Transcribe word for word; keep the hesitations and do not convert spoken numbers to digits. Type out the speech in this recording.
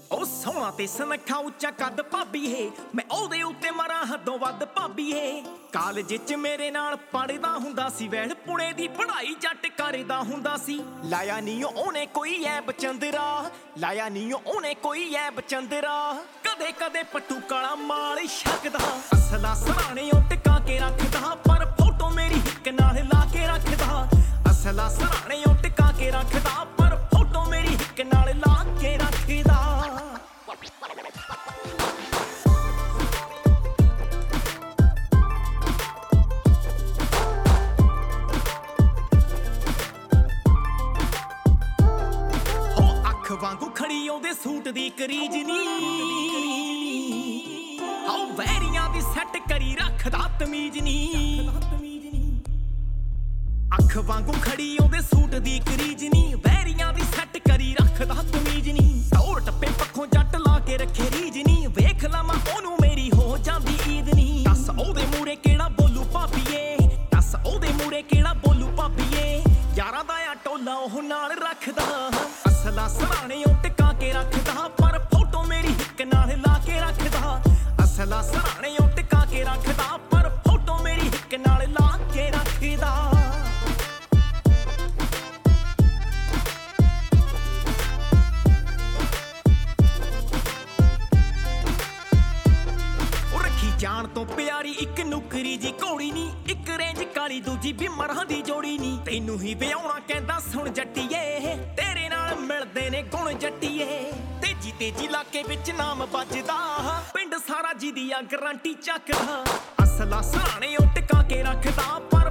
ਉਹ ਸੋਹਣਾ ਤੇ ਸੁਨੱਖਾ ਉੱਚਾ ਕੱਦ ਭਾਬੀਏ, ਮੈਂ ਉਹਦੇ ਉੱਤੇ ਮਰਾਂ ਹੱਦੋਂ ਵੱਧ ਭਾਬੀਏ। ਕਾਲਜ 'ਚ ਮੇਰੇ ਨਾਲ ਪੜ੍ਹਦਾ ਹੁੰਦਾ ਸੀ, ਵੈਲ ਪੁਣੇ ਦੀ ਪੜ੍ਹਾਈ ਜੱਟ ਕਰਦਾ ਹੁੰਦਾ ਸੀ। ਲਾਇਆ ਨੀ ਉਹਨੇ ਕੋਈ ਐਬ ਚੰਦਰਾ, ਲਾਇਆ ਨੀ ਉਹਨੇ ਕੋਈ ਐਬ ਚੰਦਰਾ। ਕਦੇ ਕਦੇ ਪੱਟੂ ਕਾਲਾ ਮਾਲ ਛਕਦਾ, ਅਸਲਾ ਸਰਾਣੇ ਉਹ ਟਿਕਾ ਕੇ ਰੱਖਦਾ, ਪਰ ਫੋਟੋ ਮੇਰੀ ਹਿੱਕ ਨਾਲ ਲਾ ਕੇ ਰੱਖਦਾ। ਅਸਲਾ ਸਰਾਣੇ ਉਹ ਟਿਕਾ ਕੇ ਰੱਖਦਾ, ਪਰ ਫੋਟੋ ਮੇਰੀ ਹਿੱਕ ਨਾਲ ਲਾ ਕੇ ਰੱਖਦਾ। ਵਾਂਗੂ ਖੜੀ ਉਹਦੇ ਸੂਟ ਦੀ ਕਰੀਜ ਨੀ, ਹਾਉ ਵੈਰੀਆਂ ਦੀ ਸੈੱਟ ਕਰੀ ਰੱਖਦਾ ਤਮੀਜ਼ ਨੀ। ਅੱਖ ਵਾਂਗੂ ਖੜੀ ਉਹਦੇ ਸੂਟ ਦੀ ਕਰੀਜ ਨੀ, ਵੈਰੀਆਂ ਦੀ ਸੈੱਟ ਕਰੀ ਰੱਖਦਾ ਤਮੀਜ਼ ਨੀ। ਟੌਰ ਟੱਪੇ ਪੱਖੋਂ ਜੱਟ ਲਾ ਕੇ ਰੱਖੇ ਰੀਜ ਨੀ, ਵੇਖ ਲਵਾਂ ਉਹਨੂੰ ਮੇਰੀ ਹੋ ਜਾਂਦੀ ਈਦ ਨੀ। ਦੱਸ ਉਹਦੇ ਮੂਰੇ ਕਿਹੜਾ ਬੋਲੂ ਭਾਬੀਏ, ਦੱਸ ਉਹਦੇ ਮੂਰੇ ਕਿਹੜਾ ਬੋਲੂ ਭਾਬੀਏ। ਯਾਰਾਂ ਦਾ ਆ ਟੋਲਾ ਉਹ ਨਾਲ ਰੱਖਦਾ, ਅਸਲਾ ਸਰਾਣੇ ਉਹ ਟਿਕਾ ਕੇ ਰੱਖਦਾ, ਪਰ ਫੋਟੋ ਮੇਰੀ ਹਿੱਕ ਨਾਲ ਲਾ ਕੇ ਰੱਖਦਾ। ਅਸਲਾ ਸਰਾਣੇ ਉਹ ਟਿਕਾ ਕੇ ਰੱਖਦਾ, ਪਰ ਫੋਟੋ ਮੇਰੀ ਹਿੱਕ ਨਾਲ ਲਾ ਕੇ ਰੱਖਦਾ। ਉਹ ਰੱਖੀ ਜਾਣ ਤੋਂ ਪਿਆਰੀ ਇੱਕ ਨੁਕਰੀ ਜੀ ਘੋੜੀ ਨੀ, ਇੱਕ ਰੇਂਜ ਕਾਲੀ ਦੂਜੀ ਬਿਮਰਾਂ ਦੀ ਜੋੜੀ ਨੀ। ਤੈਨੂੰ ਹੀ ਵਿਆਹੁਣਾ ਕਹਿੰਦਾ ਸੁਣ ਜੱਟੀਏ, ਤੇਰੇ ਨਾਲ ਮਿਲਦੇ ਨੇ ਗੁਣ ਜੱਟੀਏ। ਤੇਜੀ ਤੇਜੀ ਇਲਾਕੇ ਵਿੱਚ ਨਾਮ ਵੱਜਦਾ, ਪਿੰਡ ਸਾਰਾ ਜਿਹਦੀ ਆ ਗਰੰਟੀ ਚੱਕਦਾ। ਅਸਲਾ ਸਰਾਣੇ ਉਹ ਟਿਕਾ ਕੇ ਰੱਖਦਾ, ਪਰ